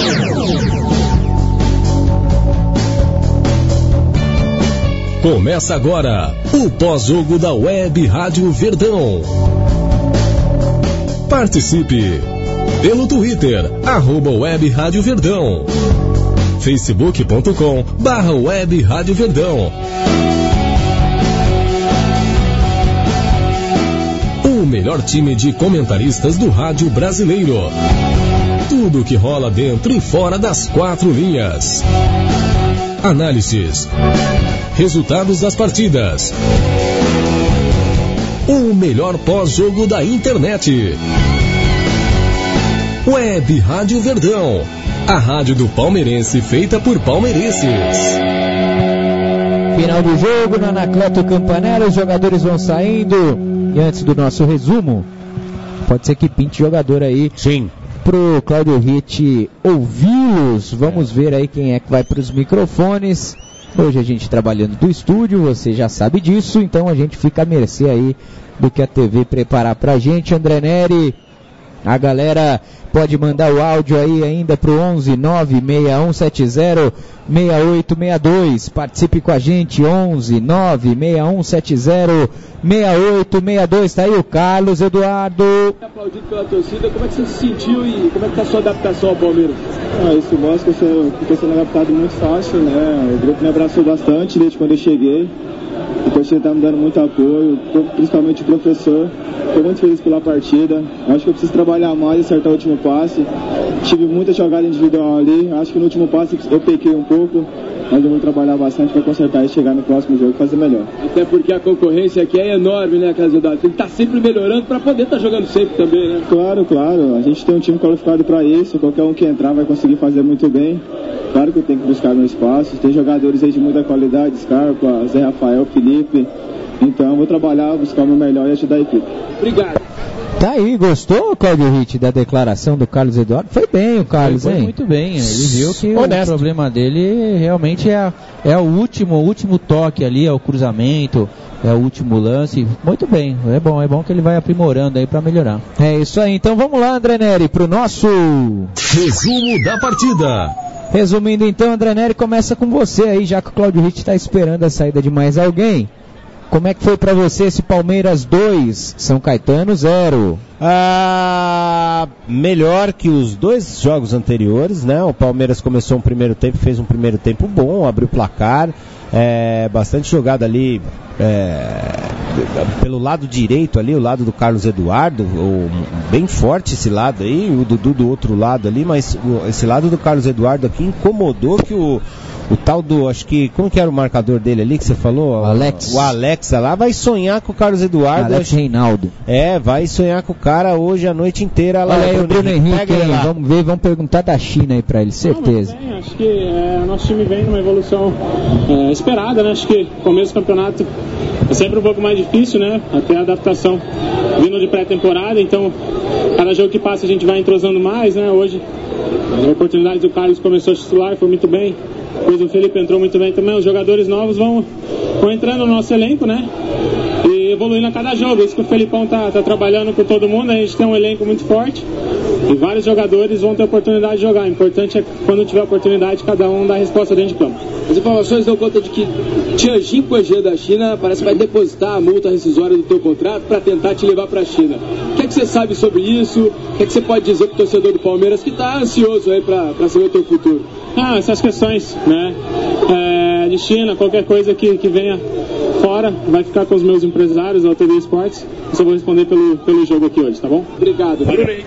Começa agora o pós-jogo da Web Rádio Verdão. Participe pelo Twitter, @Web Rádio Verdão, facebook.com/Web Rádio Verdão. O melhor time de comentaristas do rádio brasileiro. Tudo que rola dentro e fora das quatro linhas. Análises. Resultados das partidas. O melhor pós-jogo da internet. Web Rádio Verdão. A rádio do palmeirense feita por palmeirenses. Final do jogo, no Anacleto Campanella, os jogadores vão saindo. E antes do nosso resumo, pode ser que pinte jogador aí. Sim. Pro Cláudio Ritt ouvi-los. Vamos ver aí quem é que vai para os microfones. Hoje a gente trabalhando do estúdio, você já sabe disso, então a gente fica à mercê aí do que a TV preparar pra gente. André Neri, a galera pode mandar o áudio aí ainda pro 11-96170-6862. Participe com a gente, 11-96170-6862. Tá aí o Carlos Eduardo. Aplaudido pela torcida, como é que você se sentiu e como é que tá a sua adaptação ao Palmeiras? Isso mostra que eu estou sendo adaptado muito fácil, né? O grupo me abraçou bastante desde quando eu cheguei. O torcedor está me dando muito apoio, principalmente o professor. Estou muito feliz pela partida. Acho que eu preciso trabalhar mais e acertar o último passe. Tive muita jogada individual ali. Acho que no último passe eu pequei um pouco, mas eu vou trabalhar bastante para consertar e chegar no próximo jogo e fazer melhor. Até porque a concorrência aqui é enorme, né, Carlos Eduardo? Tem que estar sempre melhorando para poder estar jogando sempre também, né? Claro, claro. A gente tem um time qualificado para isso. Qualquer um que entrar vai conseguir fazer muito bem. Claro que eu tenho que buscar meu espaço. Tem jogadores aí de muita qualidade, Scarpa, Zé Rafael, Felipe. Então eu vou trabalhar, buscar o meu melhor e ajudar a equipe. Obrigado. Tá aí, gostou, Cláudio Ritt, da declaração do Carlos Eduardo? Foi bem o Carlos, foi hein? Muito bem, ele viu que honesto. O problema dele realmente é o último toque ali, é o cruzamento, é o último lance. Muito bem, é bom que ele vai aprimorando aí pra melhorar. É isso aí, então vamos lá, André Neri, pro nosso resumo da partida. Resumindo então, André Neri, começa com você aí, já que o Cláudio Ritt tá esperando a saída de mais alguém. Como é que foi pra você esse Palmeiras 2, São Caetano 0? Melhor que os dois jogos anteriores, né? O Palmeiras começou um primeiro tempo, fez um primeiro tempo bom, abriu o placar, bastante jogada ali pelo lado direito ali, o lado do Carlos Eduardo, bem forte esse lado aí, o Dudu do outro lado ali, mas esse lado do Carlos Eduardo aqui incomodou que o tal do, acho que, como que era o marcador dele ali que você falou? O Alex. O Alex lá vai sonhar com o Carlos Eduardo. Alex Reinaldo. Vai sonhar com o cara hoje a noite inteira lá. Olha aí o Bruno Henrique, vamos perguntar da China aí pra ele, certeza. Não, acho que o nosso time vem numa evolução esperada, né? Acho que o começo do campeonato é sempre um pouco mais difícil, né? Até a adaptação vindo de pré-temporada, então cada jogo que passa a gente vai entrosando mais, né? Hoje a oportunidade do Carlos começou a titular, foi muito bem. Depois o Felipe entrou muito bem também. Os jogadores novos vão entrando no nosso elenco, né? E evoluindo a cada jogo. Isso que o Felipão tá trabalhando com todo mundo. A gente tem um elenco muito forte e vários jogadores vão ter oportunidade de jogar. O importante é que quando tiver oportunidade, cada um dá a resposta dentro de campo. As informações dão conta de que Tianjin Quanjian da China parece que vai depositar a multa rescisória do teu contrato para tentar te levar para a China. O que é que você sabe sobre isso? O que é que você pode dizer pro torcedor do Palmeiras que tá ansioso aí para saber o teu futuro? Essas questões, né? De China, qualquer coisa que venha fora, vai ficar com os meus empresários, da TV Esportes. Eu só vou responder pelo jogo aqui hoje, tá bom? Obrigado.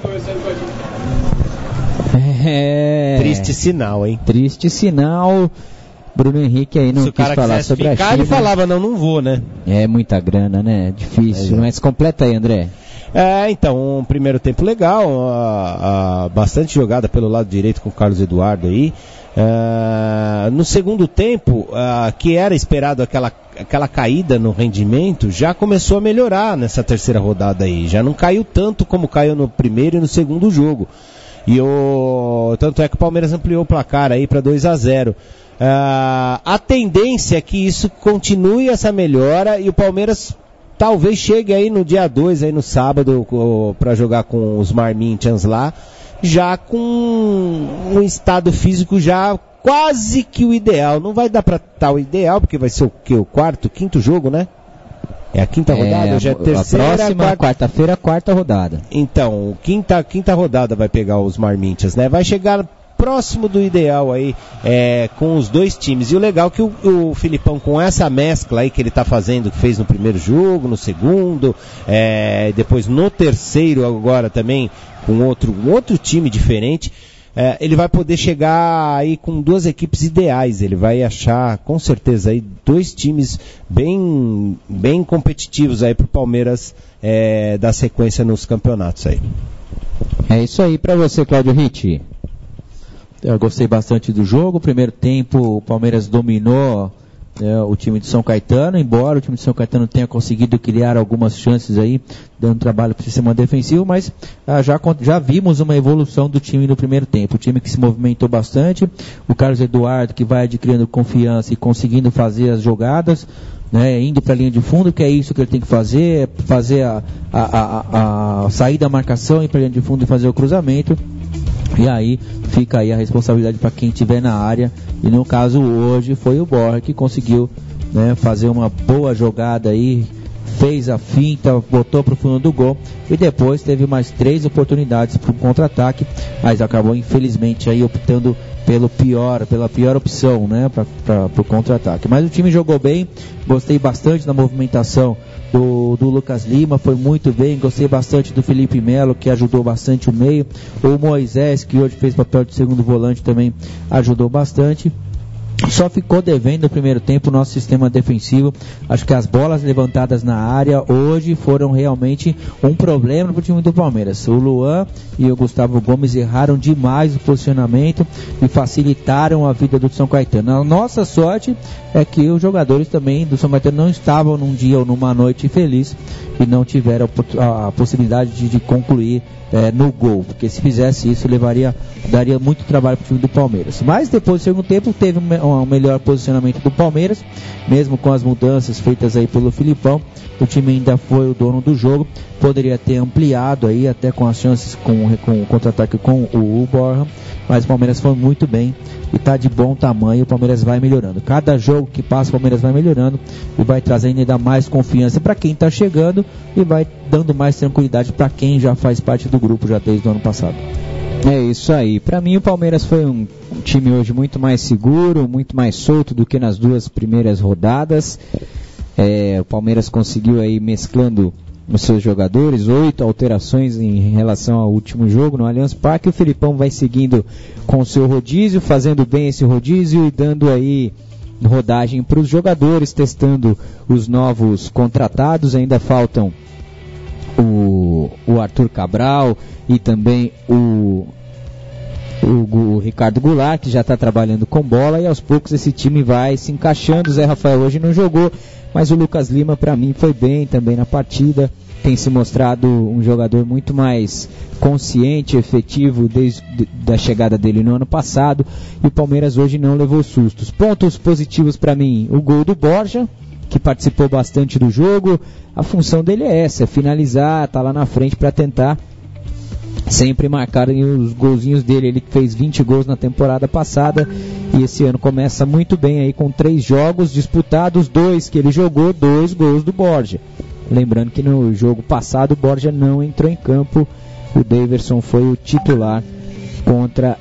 Triste sinal, hein? Triste sinal. Bruno Henrique aí não quis falar sobre a China. Ele falava, não vou, né? É muita grana, né? Difícil. Mas completa aí, André. Então, um primeiro tempo legal, bastante jogada pelo lado direito com o Carlos Eduardo aí. No segundo tempo, que era esperado aquela caída no rendimento, já começou a melhorar nessa terceira rodada aí. Já não caiu tanto como caiu no primeiro e no segundo jogo. Tanto é que o Palmeiras ampliou o placar aí para 2-0. A tendência é que isso continue essa melhora e o Palmeiras talvez chegue aí no dia 2, aí no sábado, para jogar com os Marmintians lá. já com um estado físico já quase que o ideal. Não vai dar para estar o ideal, porque vai ser o quê? O quinto jogo, né? É a quinta rodada? Hoje é a terceira. A próxima, quarta-feira, quarta rodada. Então, quinta rodada vai pegar os Marmintas, né? Vai chegar próximo do ideal aí, com os dois times. E o legal é que o Filipão, com essa mescla aí que ele tá fazendo, que fez no primeiro jogo, no segundo, depois no terceiro agora também, com um outro time diferente, ele vai poder chegar aí com duas equipes ideais. Ele vai achar, com certeza, aí dois times bem competitivos aí pro Palmeiras dar sequência nos campeonatos aí. É isso aí para você, Cláudio Ritt. Eu gostei bastante do jogo. Primeiro tempo, o Palmeiras dominou o time de São Caetano, embora o time de São Caetano tenha conseguido criar algumas chances aí, dando trabalho para o sistema defensivo, mas já vimos uma evolução do time no primeiro tempo. O time que se movimentou bastante, o Carlos Eduardo que vai adquirindo confiança e conseguindo fazer as jogadas, né, indo para a linha de fundo, que é isso que ele tem que fazer a sair da marcação, ir para a linha de fundo e fazer o cruzamento. E aí fica aí a responsabilidade para quem estiver na área, e no caso hoje foi o Borja que conseguiu, né, fazer uma boa jogada aí, fez a finta, botou para o fundo do gol, e depois teve mais 3 oportunidades para o contra-ataque, mas acabou infelizmente aí optando pela pior opção, né, para o contra-ataque. Mas o time jogou bem, gostei bastante da movimentação do Lucas Lima, foi muito bem. Gostei bastante do Felipe Melo, que ajudou bastante o meio. O Moisés, que hoje fez papel de segundo volante, também ajudou bastante. Só ficou devendo no primeiro tempo o nosso sistema defensivo. Acho que as bolas levantadas na área hoje foram realmente um problema para o time do Palmeiras. O Luan e o Gustavo Gomes erraram demais o posicionamento e facilitaram a vida do São Caetano. A nossa sorte é que os jogadores também do São Caetano não estavam num dia ou numa noite feliz e não tiveram a possibilidade de concluir no gol, porque se fizesse isso daria muito trabalho para o time do Palmeiras. Mas depois do segundo tempo teve um melhor posicionamento do Palmeiras, mesmo com as mudanças feitas aí pelo Filipão. O time ainda foi o dono do jogo, poderia ter ampliado aí até com as chances com o contra-ataque com o Borja, mas o Palmeiras foi muito bem e está de bom tamanho. O Palmeiras vai melhorando, cada jogo que passa o Palmeiras vai melhorando e vai trazendo ainda mais confiança para quem está chegando e vai dando mais tranquilidade para quem já faz parte do grupo já desde o ano passado. É isso aí. Para mim o Palmeiras foi um time hoje muito mais seguro, muito mais solto do que nas duas primeiras rodadas. O Palmeiras conseguiu aí, mesclando os seus jogadores, 8 alterações em relação ao último jogo no Allianz Parque. O Filipão vai seguindo com o seu rodízio, fazendo bem esse rodízio e dando aí rodagem para os jogadores, testando os novos contratados. Ainda faltam o Arthur Cabral e também o Ricardo Goulart, que já está trabalhando com bola, e aos poucos esse time vai se encaixando. O Zé Rafael hoje não jogou, mas o Lucas Lima para mim foi bem também na partida, tem se mostrado um jogador muito mais consciente, efetivo desde a chegada dele no ano passado, e o Palmeiras hoje não levou sustos. Pontos positivos para mim: o gol do Borja, que participou bastante do jogo. A função dele é essa, finalizar, tá lá na frente para tentar sempre marcar os golzinhos dele. Ele fez 20 gols na temporada passada e esse ano começa muito bem aí, com 3 jogos disputados, 2 que ele jogou, 2 gols do Borja. Lembrando que no jogo passado o Borja não entrou em campo, o Daverson foi o titular contra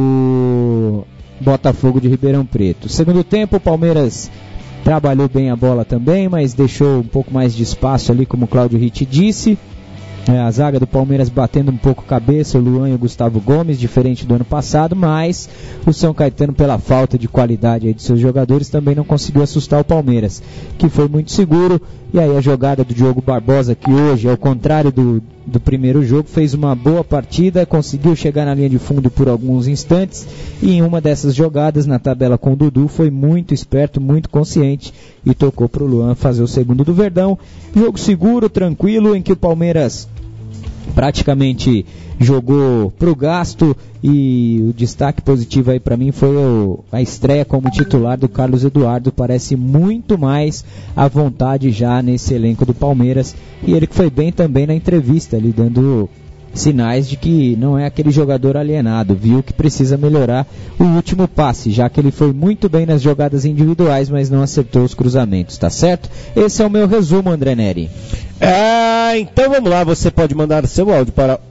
o Botafogo de Ribeirão Preto. Segundo tempo o Palmeiras trabalhou bem a bola também, mas deixou um pouco mais de espaço ali, como o Cláudio Ritt disse. A zaga do Palmeiras batendo um pouco cabeça, o Luan e o Gustavo Gomes, diferente do ano passado, mas o São Caetano, pela falta de qualidade aí de seus jogadores, também não conseguiu assustar o Palmeiras, que foi muito seguro. E aí a jogada do Diogo Barbosa, que hoje, ao contrário do primeiro jogo, fez uma boa partida, conseguiu chegar na linha de fundo por alguns instantes, e em uma dessas jogadas, na tabela com o Dudu, foi muito esperto, muito consciente, e tocou para o Luan fazer o segundo do Verdão. Jogo seguro, tranquilo, em que o Palmeiras praticamente jogou pro gasto, e o destaque positivo aí para mim foi a estreia como titular do Carlos Eduardo. Parece muito mais à vontade já nesse elenco do Palmeiras, e ele que foi bem também na entrevista ali, dando sinais de que não é aquele jogador alienado, viu que precisa melhorar o último passe, já que ele foi muito bem nas jogadas individuais, mas não acertou os cruzamentos, tá certo? Esse é o meu resumo, André Neri. Então vamos lá, você pode mandar seu áudio para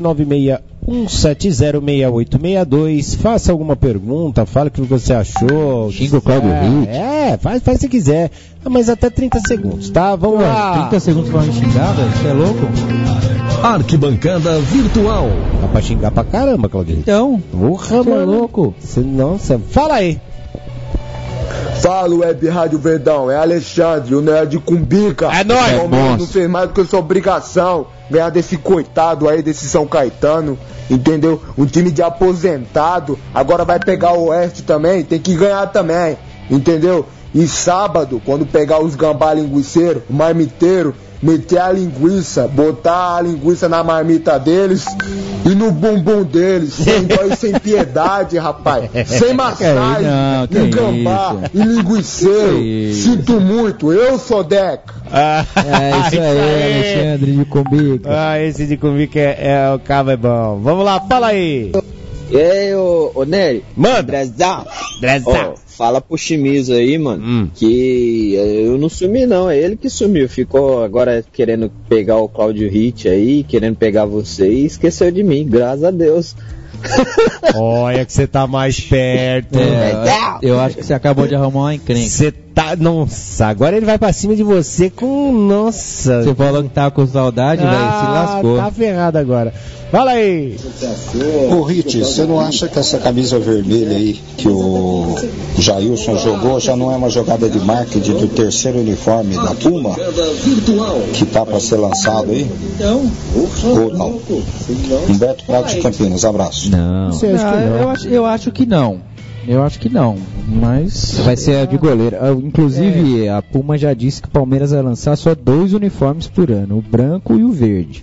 1196-170-6862, faça alguma pergunta, fale o que você achou. Xinga o Cláudio Ritt. Faz se quiser, mas até 30 segundos, tá? Vamos lá. 30 segundos pra me xingar, velho? Você é louco? Arquibancada virtual. Dá pra xingar pra caramba, Cláudio Ritt. Então, Porra, você é mano. louco? Fala aí. Fala, Web Rádio Verdão, é Alexandre, o Nerd Cumbica. É nóis. O Palmeiras não fez mais do que sua obrigação ganhar desse coitado aí, desse São Caetano, entendeu? Um time de aposentado, agora vai pegar o Oeste também, tem que ganhar também, entendeu? E sábado, quando pegar os gambá linguiceiros, o marmiteiro, meter a linguiça, botar a linguiça na marmita deles e no bumbum deles, sem dó e sem piedade, rapaz, sem massagem, e gambá, e linguiceiro, sinto muito, eu sou Deca. É isso aí, Alexandre de Cumbica. Esse de Cumbica o cabo é bom. Vamos lá, fala aí. E aí, ô Nery? Manda. Drezão. Drezão. Fala pro Chimizo aí, mano, que eu não sumi não, é ele que sumiu. Ficou agora querendo pegar o Cláudio Ritt aí, querendo pegar você e esqueceu de mim, graças a Deus. Olha que você tá mais perto. Eu acho que você acabou de arrumar uma encrenca. Você tá... Nossa, agora ele vai pra cima de você com... Nossa. Você falou que tava com saudade, velho, se lascou. Tá ferrado agora. Fala aí. Ô Rit, você não acha que essa camisa vermelha aí que o Jailson jogou já não é uma jogada de marketing do terceiro uniforme da Puma? Que tá pra ser lançado aí? Ou não? Humberto Prado de Campinas, abraço. Não. Eu acho que não. Eu acho que não, mas... Vai ser a de goleiro. Inclusive, a Puma já disse que o Palmeiras vai lançar só 2 uniformes por ano, o branco e o verde.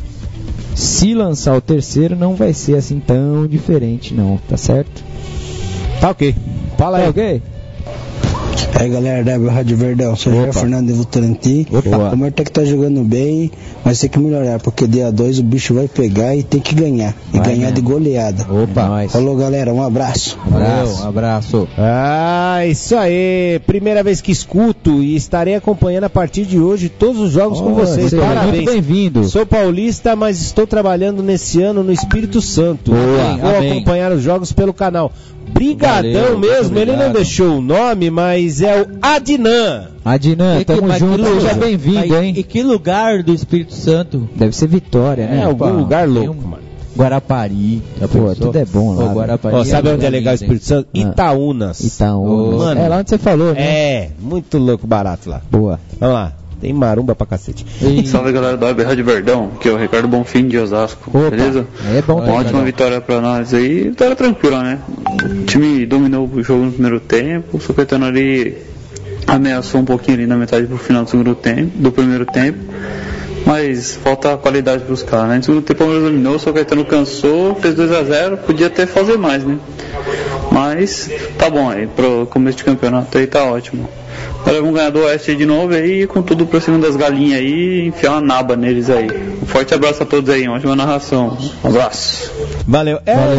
Se lançar o terceiro, não vai ser assim tão diferente, não, tá certo? Tá ok. Fala aí. Tá ok? Aí galera da Rádio Verdão, sou o Fernando de Votorantim. O Palmeiras tem que estar jogando bem, mas tem que melhorar, porque dia 2 o bicho vai pegar e tem que ganhar. E vai, ganhar, né? De goleada. Opa, nós. Falou galera, um abraço. Um abraço. Isso aí. Primeira vez que escuto e estarei acompanhando a partir de hoje todos os jogos com vocês. Parabéns. Muito bem-vindo. Sou paulista, mas estou trabalhando nesse ano no Espírito Santo. Vou acompanhar os jogos pelo canal. Brigadão mesmo, ele não deixou o nome, mas é o Adnan. Adnan, tamo junto, seja bem-vindo, hein? E que lugar do Espírito Santo? Deve ser Vitória, né? É algum lugar louco, mano. Guarapari. Pô, tudo é bom lá. Guarapari sabe onde é legal o Espírito Santo? Itaúnas. Itaúnas. Mano, é lá onde você falou, né? É, muito louco, barato lá. Boa. Vamos lá. Tem marumba pra cacete. Salve galera da Web Rádio Verdão, que é o Ricardo Bonfim de Osasco. Opa, beleza? É bom. Uma ótima vitória pra nós aí. Vitória tranquila, né? O time dominou o jogo no primeiro tempo. O São Caetano ali ameaçou um pouquinho ali na metade pro final do primeiro tempo. Mas falta qualidade pros caras, né? No segundo tempo o Palmeiras dominou, o São Caetano cansou, fez 2-0, podia até fazer mais, né? Mas tá bom aí, pro começo de campeonato aí tá ótimo. Agora vamos ganhar do Oeste de novo aí, com tudo pra cima das galinhas aí, e enfiar uma naba neles aí. Um forte abraço a todos aí, uma ótima narração. Um abraço. Valeu.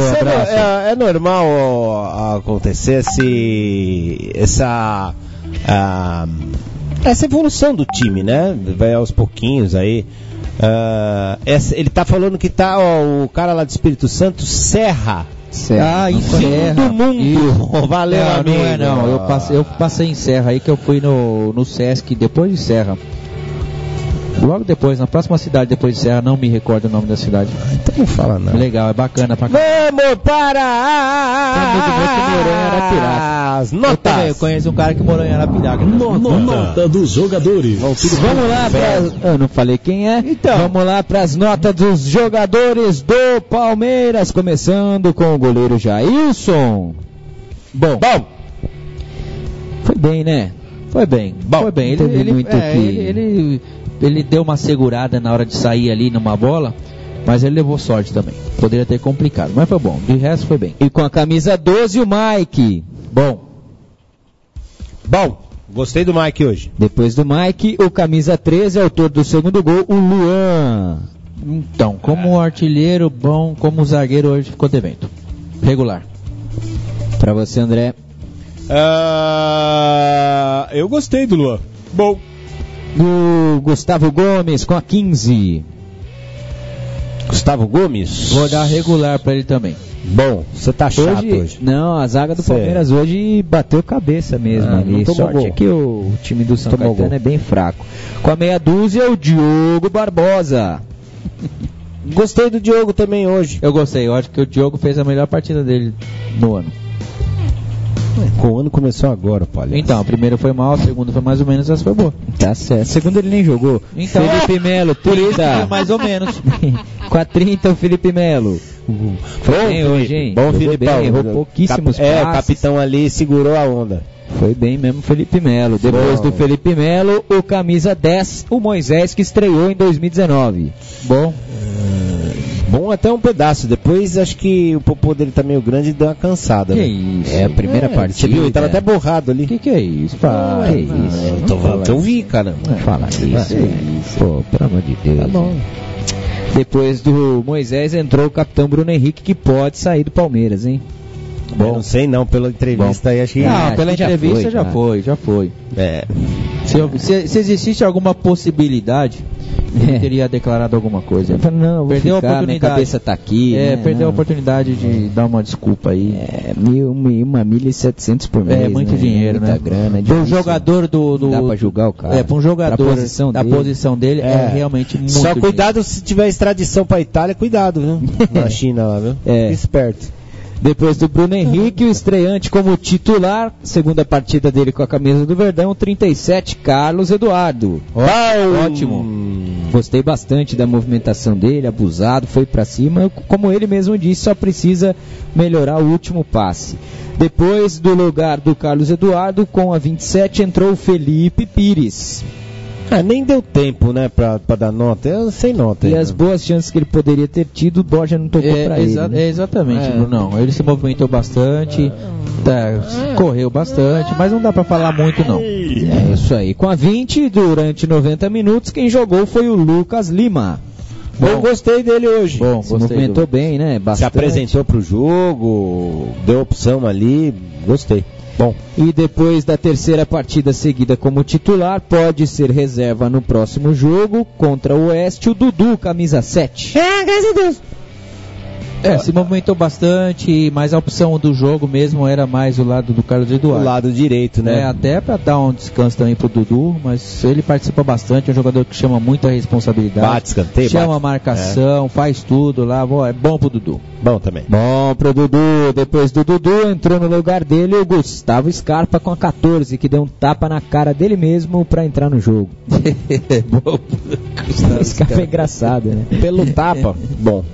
É normal acontecer essa evolução do time, né? Vai aos pouquinhos aí. Ele tá falando que tá o cara lá do Espírito Santo, Serra. Serra. Do mundo. Valeu, amigo. Não é não. Eu passei em Serra aí, que eu fui no Sesc depois de Serra. Logo depois, na próxima cidade depois de Serra, não me recordo o nome da cidade. Então não fala não. Legal, é bacana pra cá. Vamos para as notas. Eu conheço um cara que morou em Arapiraca. Nota dos jogadores. Vamos lá eu não falei quem é. Então, vamos lá para as notas dos jogadores do Palmeiras, começando com o goleiro Jailson. Bom. Foi bem, né? Foi bem. Ele deu uma segurada na hora de sair ali numa bola, mas ele levou sorte também. Poderia ter complicado, mas foi bom. De resto foi bem. E com a camisa 12 o Mike. Bom. Gostei do Mike hoje. Depois do Mike, o camisa 13, autor do segundo gol, o Luan. Então, como artilheiro, bom, como zagueiro, hoje ficou devendo. Regular. Pra você, André? Eu gostei do Luan. Bom. Do Gustavo Gomes com a 15. Gustavo Gomes? Vou dar regular pra ele também. Bom, você tá chato hoje. Não, a zaga do Palmeiras hoje bateu cabeça mesmo ali. Sorte é que o time do São Caetano é bem fraco. Com a meia dúzia, o Diogo Barbosa. Gostei do Diogo também hoje. Eu gostei, eu acho que o Diogo fez a melhor partida dele no ano. O ano começou agora, palhaço. Então, o primeiro foi mal, o segundo foi mais ou menos, essa foi boa. Tá certo. O segundo ele nem jogou. Então, Felipe Melo, 30. Mais ou menos. Com a 30, o Felipe Melo. Foi bem hoje, hein? Bom, Felipe. Errou pouquíssimos passes. O capitão ali segurou a onda. Foi bem mesmo Felipe Melo. Depois do Felipe Melo, o camisa 10, o Moisés, que estreou em 2019. Bom. Bom até um pedaço. Depois acho que o popô dele tá meio grande e deu uma cansada. Que né? isso? É a primeira partida. Você viu? Ele tava até borrado ali. Que é isso? Que isso? Eu vi, cara. Não fala isso. Pô, pelo amor de Deus. Tá bom. Depois do Moisés entrou o capitão Bruno Henrique, que pode sair do Palmeiras, hein? Bom, eu não sei não, pela entrevista aí acho que... Não, pela entrevista já foi. É. Se existisse alguma possibilidade, ele teria declarado alguma coisa. Não, perdeu a oportunidade. Minha cabeça tá aqui. Perdeu a oportunidade de dar uma desculpa aí. 1.700 por mês. É muito dinheiro, muita né? grana. Para um jogador dá pra julgar o cara. Para um jogador da posição dele é realmente muito Só cuidado dinheiro. Se tiver extradição pra Itália, cuidado, viu? Na China lá, viu? Fique esperto. Depois do Bruno Henrique, o estreante como titular, segunda partida dele com a camisa do Verdão, 37, Carlos Eduardo. Ótimo. Gostei bastante da movimentação dele, abusado, foi pra cima, como ele mesmo disse, só precisa melhorar o último passe. Depois do lugar do Carlos Eduardo, com a 27, entrou o Felipe Pires. Nem deu tempo, né, pra dar nota. Eu sem nota. E as boas chances que ele poderia ter tido, o Borja não tocou pra ele. Né? Exatamente, Bruno. Ele se movimentou bastante, correu bastante, mas não dá pra falar muito, não. É isso aí. Com a 20, durante 90 minutos, quem jogou foi o Lucas Lima. Eu gostei dele hoje. Se movimentou bem, né? Bastante. Se apresentou pro jogo, deu opção ali, gostei. Bom. E depois da terceira partida seguida como titular, pode ser reserva no próximo jogo contra o Oeste, o Dudu, camisa 7. Graças a Deus. Se movimentou bastante, mas a opção do jogo mesmo era mais o lado do Carlos Eduardo. O lado direito, né? Até para dar um descanso também pro Dudu, mas ele participa bastante, é um jogador que chama muita responsabilidade. Bate, escanteio, chama a marcação, faz tudo lá, é bom pro Dudu. Bom também. Bom pro Dudu. Depois do Dudu, entrou no lugar dele o Gustavo Scarpa com a 14, que deu um tapa na cara dele mesmo pra entrar no jogo. Bom. Gustavo Scarpa é engraçado, né? Pelo tapa, bom.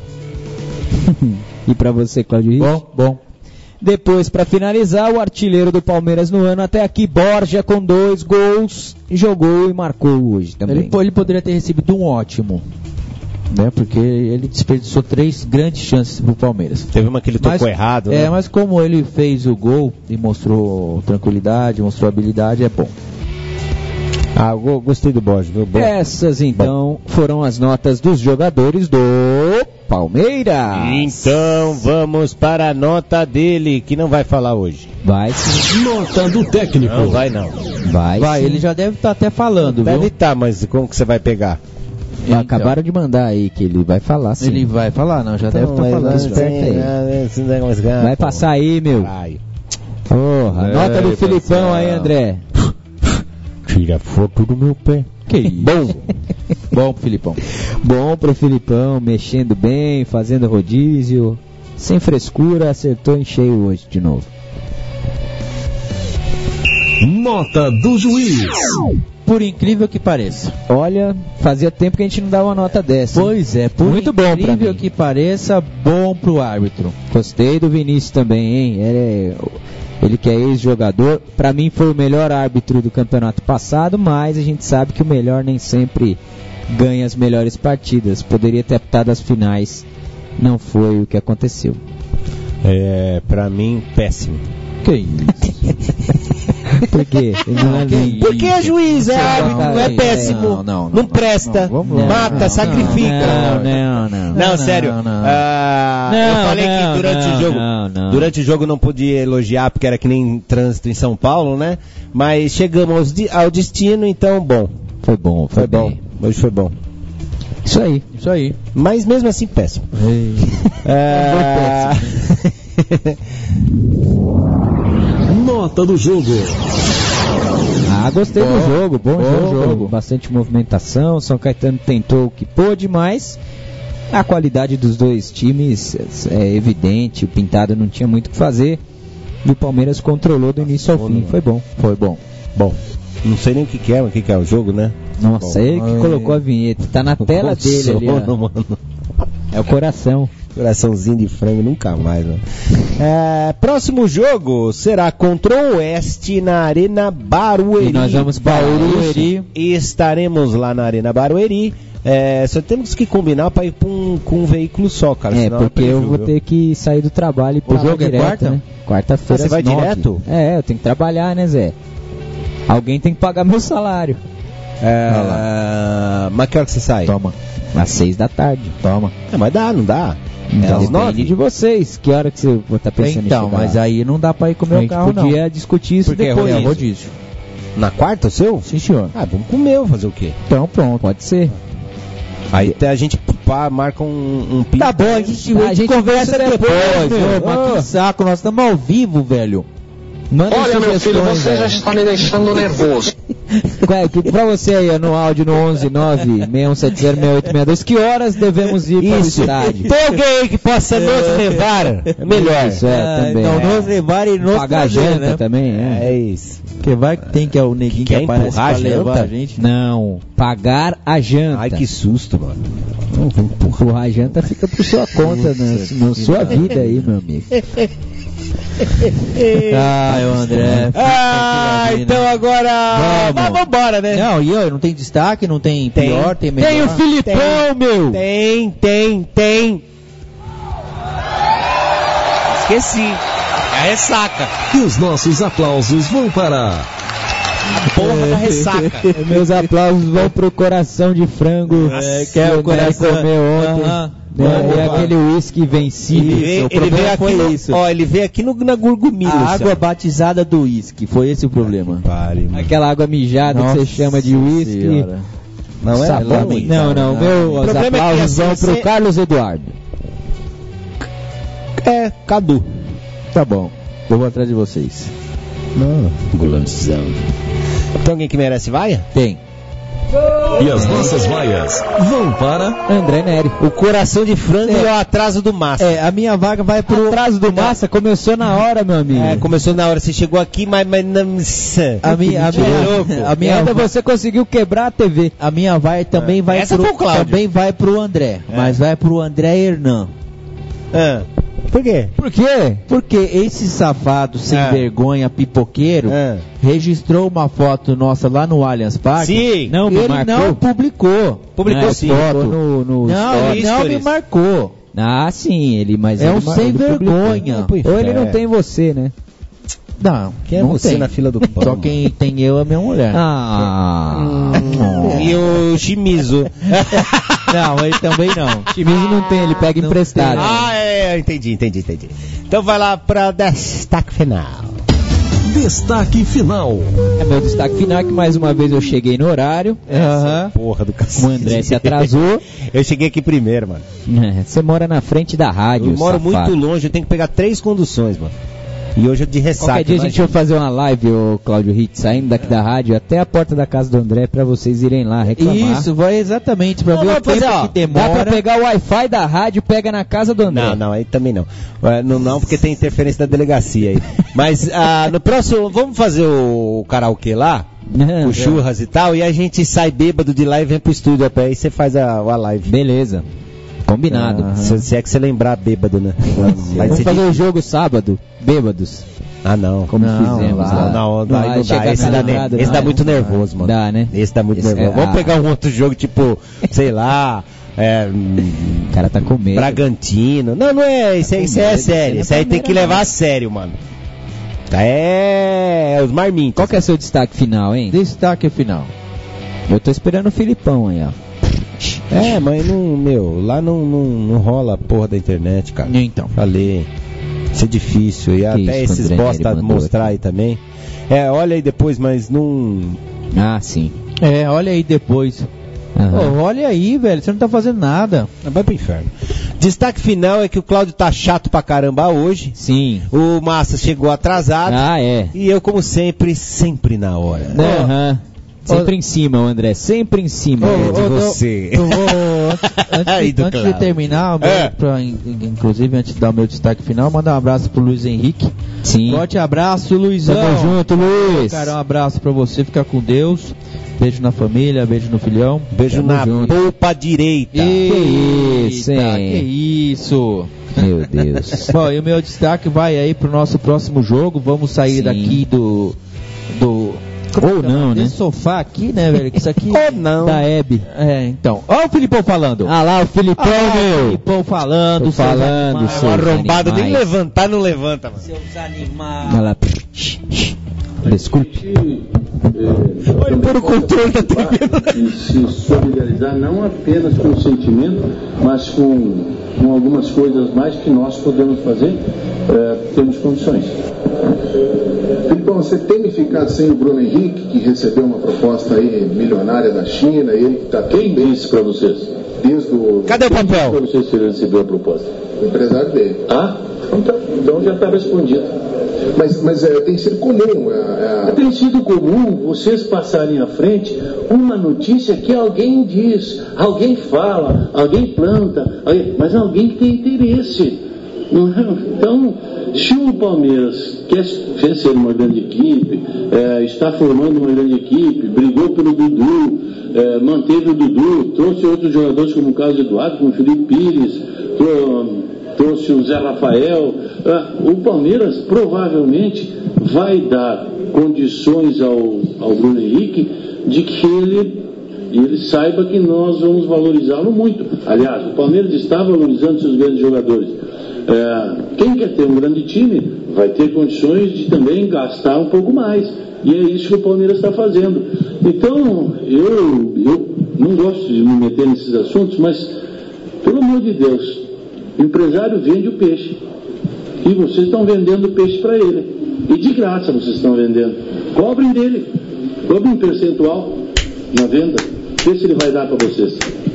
E pra você, Claudio Rios? Bom. Depois, pra finalizar, o artilheiro do Palmeiras no ano até aqui, Borja, com 2 gols, jogou e marcou hoje também. Ele poderia ter recebido um ótimo, né? Porque ele desperdiçou 3 grandes chances pro Palmeiras. Teve uma que ele tocou errado, né? Mas como ele fez o gol e mostrou tranquilidade, mostrou habilidade, é bom. Eu gostei do Borja, viu? Bom. Essas, então, foram as notas dos jogadores do Palmeiras. Então, vamos para a nota dele, que não vai falar hoje. Vai sim. Nota do técnico. Não vai não. Vai, ele já deve estar até falando, deve viu? estar, mas como que você vai pegar? Então, acabaram de mandar aí que ele vai falar sim. Ele vai falar, não, já deve estar falando. Aí. Vai passar aí, meu. Porra, nota do Filipão aí, André. Tira foto do meu pé. Que isso? Bom pro Filipão. Bom pro Filipão, mexendo bem, fazendo rodízio. Sem frescura, acertou em cheio hoje de novo. Nota do juiz. Por incrível que pareça. Olha, fazia tempo que a gente não dava uma nota dessa. Pois é, muito bom pra mim. Por incrível que pareça, bom pro árbitro. Gostei do Vinícius também, hein? Ele que é ex-jogador, pra mim foi o melhor árbitro do campeonato passado, mas a gente sabe que o melhor nem sempre ganha as melhores partidas. Poderia ter apitado as finais, não foi o que aconteceu. Pra mim, péssimo. Que isso? Por quê? Porque é juiz, é árbitro, é péssimo, não presta, mata, sacrifica. Não, sério. Eu falei que durante o jogo não podia elogiar porque era que nem trânsito em São Paulo, né? Mas chegamos ao destino, então bom. Foi bom. Hoje foi bom. Isso aí. Mas mesmo assim péssimo. Nota do jogo. Gostei do jogo, bom jogo. Bastante movimentação, São Caetano tentou o que pôde, mas a qualidade dos dois times é evidente, o Pintado não tinha muito o que fazer e o Palmeiras controlou do início ao fim, foi bom. Bom, não sei nem o que é o jogo, né? Nossa, ele que colocou a vinheta, tá na tela dele ali, mano. É o coração. Coraçãozinho de frango, nunca mais, mano. Próximo jogo será contra o Oeste na Arena Barueri. E nós vamos para Barueri. E estaremos lá na Arena Barueri. Só temos que combinar para ir com um veículo só, cara. Porque eu vou ter que sair do trabalho e o jogo direto, é quarta? Né? Quarta-feira. Você vai 9. direto? Eu tenho que trabalhar, né, Zé? Alguém tem que pagar meu salário. Mas que hora que você sai? Toma. Às 6 da tarde. Toma. Mas não dá. Depende de vocês. Que hora que você tá pensando em chegar mas lá? aí não dá pra ir comer o carro, não. A gente podia discutir isso depois. É rodízio. Na quarta o seu? Sim, senhor. Vamos comer, fazer o quê? Então pronto, pode ser. Aí a gente marca um pinto. Tá bom, a gente conversa depois. Mas que saco, nós estamos ao vivo, velho. Olha, meu filho, você já está me deixando nervoso. Pra você aí, no áudio no 11-9-6170-6862, que horas devemos ir para o estádio? Tem alguém aí que possa nos levar? Melhor. Isso, também. Então, nos levar e nos pagar a janta, né? Também, É isso. Que vai que tem que é o neguinho que aparece pra levar a gente? Não, pagar a janta. Ai, que susto, mano. Empurrar a janta fica por sua conta, na sua vida aí, meu amigo. O André. Então agora. Vamos embora, né? Não, e eu não tem destaque, não tem pior, tem melhor. Tem o Filipão, meu! Tem. Esqueci. É a ressaca. E os nossos aplausos vão para porra da ressaca. Meus aplausos vão pro coração de frango que é o coração comeu ontem. É aquele uísque vencido. Ele veio aqui na Gurgumilha. A água batizada do uísque, foi esse o problema. Aquela água mijada que você chama de uísque. Não é bom? Não. Meus aplausos vão pro Carlos Eduardo. Cadu. Tá bom, eu vou atrás de vocês. Gulãozão. Tem alguém que merece vaia? Tem. E as nossas vaias vão para André Neri. O coração de frango é o atraso do Massa. A minha vaga vai pro atraso do Massa. Começou na hora, meu amigo. Começou na hora. Você chegou aqui, mas não. A minha ainda você conseguiu quebrar a TV. A minha vaia também vai pro André, mas vai pro André Hernan. Por quê? Porque esse safado sem vergonha, pipoqueiro, registrou uma foto nossa lá no Allianz Parque. Sim. Não publicou. Publicou sim. Não me marcou. Sim, mas um sem vergonha. Ou ele não tem você, né? Não, quem é não você tem. Na fila do pão? Só quem tem eu é minha mulher. E o Chimizo? Não, ele também não. Chimizo não tem, ele pega emprestado. Entendi. Então vai lá pra destaque final. Destaque final. Meu destaque final é que mais uma vez eu cheguei no horário. Porra do cacete. O André se atrasou. Eu cheguei aqui primeiro, mano. Você mora na frente da rádio. Eu moro muito longe, eu tenho que pegar 3 conduções, mano. E hoje é de ressaca. Qualquer dia a gente vai fazer uma live, o Cláudio Hitz, saindo daqui da rádio até a porta da casa do André pra vocês irem lá reclamar. Isso, vai exatamente pra ver o tempo que demora. Dá pra pegar o Wi-Fi da rádio, pega na casa do André. Não, aí também não. Não, porque tem interferência da delegacia aí. Mas no próximo, vamos fazer o karaokê lá, com churras e tal, e a gente sai bêbado de lá e vem pro estúdio a pé, aí você faz a live. Beleza. Combinado. Se é que você lembrar bêbado, né? Vamos fazer o jogo sábado, bêbados. Não. Como fizemos lá. Não dá. Esse dá muito nervoso, mano. Dá, né? Esse dá muito nervoso. Vamos pegar um outro jogo, tipo, sei lá... O cara tá com medo. Bragantino. Não é. Isso aí é sério. Isso aí tem que levar a sério, mano. Os marmintos. Qual que é seu destaque final, hein? Destaque final. Eu tô esperando o Filipão aí, ó. Mas lá não rola a porra da internet, cara. Então. Falei. Isso é difícil. E até esses bosta mostrar aí também. Olha aí depois, mas não... Ah, sim. Olha aí depois. Olha aí, velho, você não tá fazendo nada. Vai pro inferno. Destaque final é que o Cláudio tá chato pra caramba hoje. Sim. O Massa chegou atrasado. E eu, como sempre na hora. Sempre em cima, André, sempre em cima de você. Antes de terminar, inclusive antes de dar o meu destaque final, mandar um abraço pro Luiz Henrique. Sim. Forte abraço, Luizão. Tamo junto, Luiz. Cara, um abraço pra você, fica com Deus. Beijo na família, beijo no filhão. Beijo na polpa direita. Que isso. Meu Deus. Bom, e o meu destaque vai aí pro nosso próximo jogo. Vamos sair daqui do ou não, né? Esse sofá aqui, né, velho? Que isso aqui ou não. Da Hebe. Então. Olha o Filipão falando. Lá o Filipão, meu. O Filipão falando. Tô falando. Seu arrombado, nem levantar, não levanta, mano. Seus animais. Olha lá. Desculpe. Olha por o controle da TV. E se solidarizar não apenas com o sentimento, mas com algumas coisas mais que nós podemos fazer, temos condições. Filipão, você teme ficar sem o Bruno Henrique, que recebeu uma proposta aí milionária da China, e ele que está... Quem disse para vocês? Cadê o papel? Para vocês se ele recebeu a proposta? O empresário dele. Então já está respondido. Mas tem sido comum. Tem sido comum vocês passarem à frente uma notícia que alguém diz, alguém fala, alguém planta, mas alguém que tem interesse. Então, se o Palmeiras quer ser uma grande equipe, está formando uma grande equipe, brigou pelo Dudu, manteve o Dudu, trouxe outros jogadores como o Carlos Eduardo, como o Felipe Pires, trouxe o Zé Rafael, o Palmeiras provavelmente vai dar condições ao Bruno Henrique de que ele saiba que nós vamos valorizá-lo muito. Aliás, o Palmeiras está valorizando seus grandes jogadores. Quem quer ter um grande time vai ter condições de também gastar um pouco mais. E é isso que o Palmeiras está fazendo. Então, eu não gosto de me meter nesses assuntos, mas, pelo amor de Deus, o empresário vende o peixe. E vocês estão vendendo o peixe para ele. E de graça vocês estão vendendo. Cobrem dele. Cobrem um percentual na venda. Vê se ele vai dar para vocês.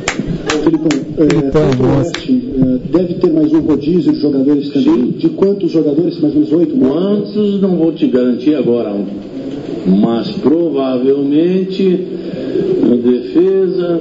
Filipão, deve ter mais um rodízio de jogadores também. Sim. De quantos jogadores? Mais ou menos 8? Quantos não vou te garantir agora. Mas provavelmente na defesa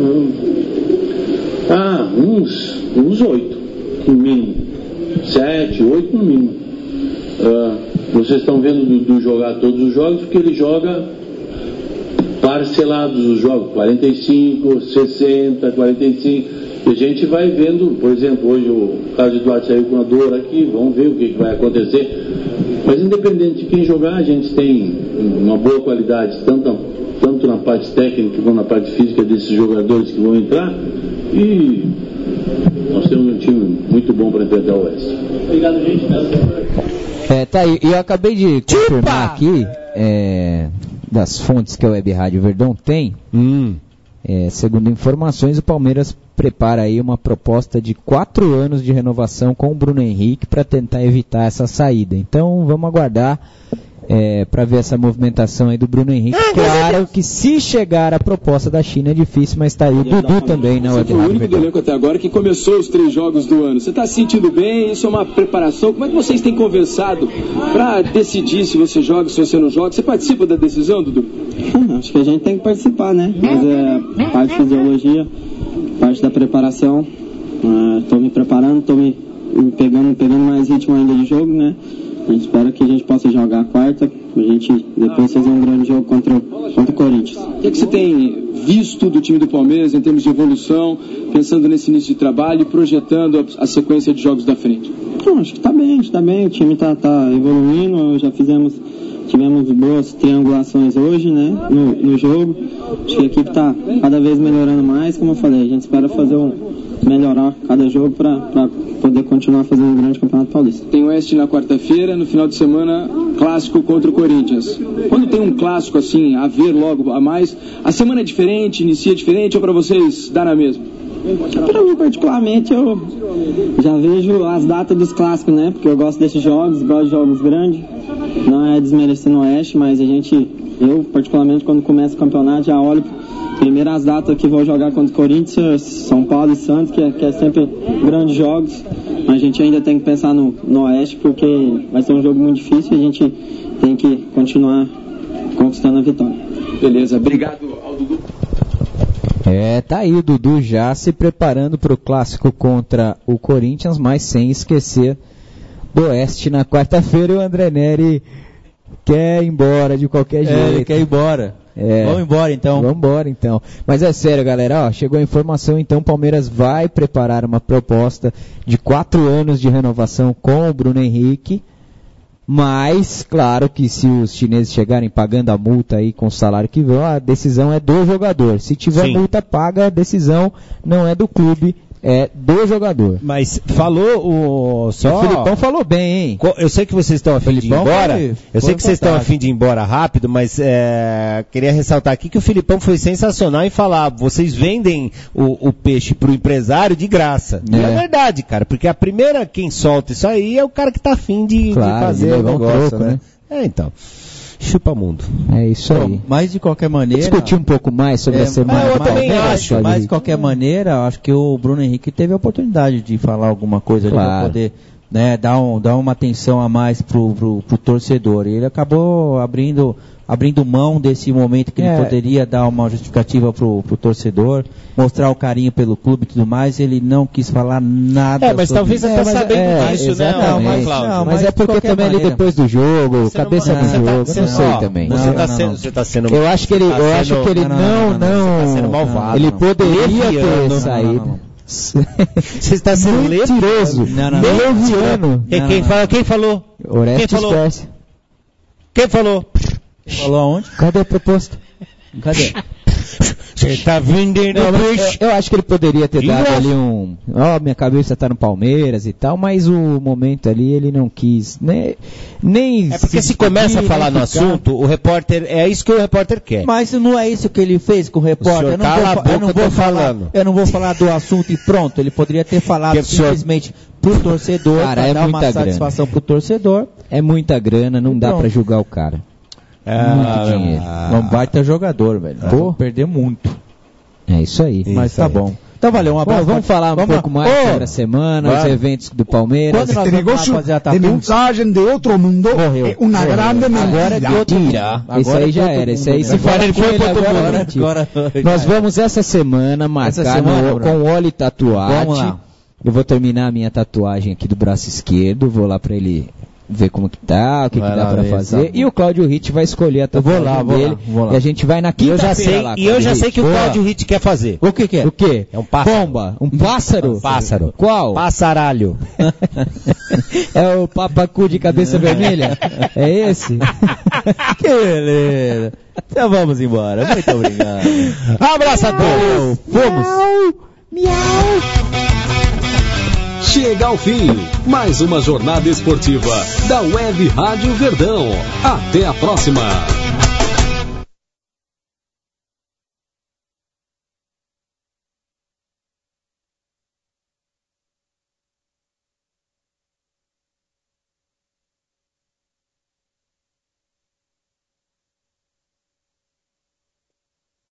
uns 8 no mínimo, 7, 8 no mínimo. Vocês estão vendo o Dudu jogar todos os jogos, porque ele joga parcelados os jogos, 45, 60, 45. E a gente vai vendo, por exemplo, hoje o Carlos Eduardo saiu com a dor aqui, vamos ver o que vai acontecer. Mas independente de quem jogar, a gente tem uma boa qualidade, tanto na parte técnica como na parte física desses jogadores que vão entrar. E nós temos um time muito bom para enfrentar o Oeste. Obrigado, gente. Tá aí. E eu acabei de confirmar aqui, das fontes que a Web Rádio Verdão tem, segundo informações, o Palmeiras prepara aí uma proposta de 4 anos de renovação com o Bruno Henrique para tentar evitar essa saída. Então vamos aguardar para ver essa movimentação aí do Bruno Henrique. Claro que se chegar a proposta da China é difícil, mas tá aí o Dudu também, né? Você foi o único do elenco até agora que começou os 3 jogos do ano. Você está se sentindo bem? Isso é uma preparação? Como é que vocês têm conversado para decidir se você joga, se você não joga? Você participa da decisão, Dudu? Acho que a gente tem que participar, né? Mas parte de fisiologia, parte da preparação. Estou me preparando, estou me pegando mais ritmo ainda de jogo, né? A gente espera que a gente possa jogar a quarta, a gente depois fazer um grande jogo contra o Corinthians. O que você tem visto do time do Palmeiras em termos de evolução, pensando nesse início de trabalho e projetando a sequência de jogos da frente? Acho que está bem, o time está evoluindo, tivemos boas triangulações hoje, né, no jogo. Acho que a equipe está cada vez melhorando mais, como eu falei, a gente espera melhorar cada jogo para poder continuar fazendo um grande campeonato paulista. Tem o Oeste na quarta-feira, no final de semana clássico contra o Corinthians. Quando tem um clássico assim, a ver logo a mais, a semana é diferente, inicia diferente ou para vocês dá na mesma? Para mim, particularmente, eu já vejo as datas dos clássicos, né? Porque eu gosto desses jogos, gosto de jogos grandes. Não é desmerecendo o Oeste, mas eu particularmente, quando começa o campeonato, já olho primeiro as datas que vou jogar contra o Corinthians, São Paulo e Santos, que é sempre grandes jogos. Mas a gente ainda tem que pensar no Oeste, porque vai ser um jogo muito difícil e a gente tem que continuar conquistando a vitória. Beleza, obrigado ao Dudu. Tá aí o Dudu já se preparando para o clássico contra o Corinthians, mas sem esquecer do Oeste na quarta-feira. E o André Neri quer ir embora de qualquer jeito. Ele quer ir embora. Vamos embora então. Vamos embora então. Mas é sério, galera, chegou a informação, então o Palmeiras vai preparar uma proposta de 4 anos de renovação com o Bruno Henrique. Mas, claro que se os chineses chegarem pagando a multa aí com o salário que vão, a decisão é do jogador. Se tiver multa paga, a decisão não é do clube, é do jogador. Mas falou o Filipão falou bem, hein? Eu sei que vocês estão a fim de ir embora. Eu sei que vocês estão a fim de ir embora rápido, mas queria ressaltar aqui que o Filipão foi sensacional em falar, vocês vendem o peixe pro empresário de graça. E é verdade, cara, porque a primeira quem solta isso aí é o cara que tá a fim de fazer o negócio, né? Então. Chupa mundo. É isso aí. Mas de qualquer maneira... Discutir um pouco mais sobre a semana. Eu também acho. Mas de qualquer maneira, acho que o Bruno Henrique teve a oportunidade de falar alguma coisa ali para poder, né, dar uma atenção a mais pro torcedor. E ele acabou abrindo mão desse momento que ele poderia dar uma justificativa pro torcedor, mostrar o carinho pelo clube e tudo mais. Ele não quis falar nada. Mas talvez até sabendo disso, né? Mas é porque também ali depois do jogo, cabeça do jogo, não sei também. Você tá sendo... Eu acho que ele não, ele poderia ter saído. Você está sendo mentiroso, leviano. Quem falou? Orestes Percy. Quem falou? Falou aonde? Cadê a proposta? Cadê? Você tá vendendo peixe. Eu acho que ele poderia ter dado ali minha cabeça tá no Palmeiras e tal, mas o momento ali ele não quis, nem é porque se começa a falar no assunto, o repórter, é isso que o repórter quer. Mas não é isso que ele fez com o repórter. Eu não vou falar do assunto e pronto. Ele poderia ter falado simplesmente pro torcedor, para dar uma satisfação pro torcedor. É muita grana, não dá pra julgar o cara. Muito dinheiro. É um baita jogador, velho. Vou perder muito. É isso aí. Mas tá bom. Então valeu, um abraço. Vamos falar um pouco mais sobre a semana, os eventos do Palmeiras. Este negócio de mensagem de outro mundo é uma grande mentira. Isso aí já era. Isso aí se fala agora. Nós vamos essa semana marcar com o Oli Tatuagem. Eu vou terminar a minha tatuagem aqui do braço esquerdo. Vou lá pra ele ver como que tá, o que dá pra fazer. E o Cláudio Ritt vai escolher a tatuagem dele. Vou lá. E a gente vai na quinta-feira. E eu já sei que o Cláudio Ritt quer fazer. O que é? O quê? É um pássaro. Pomba. Um pássaro? Um pássaro. Qual? Passaralho. É o papacu de cabeça vermelha? É esse? Que beleza. Então vamos embora. Muito obrigado. Abraço a todos. Fomos. Miau. Chega ao fim, mais uma jornada esportiva da Web Rádio Verdão. Até a próxima.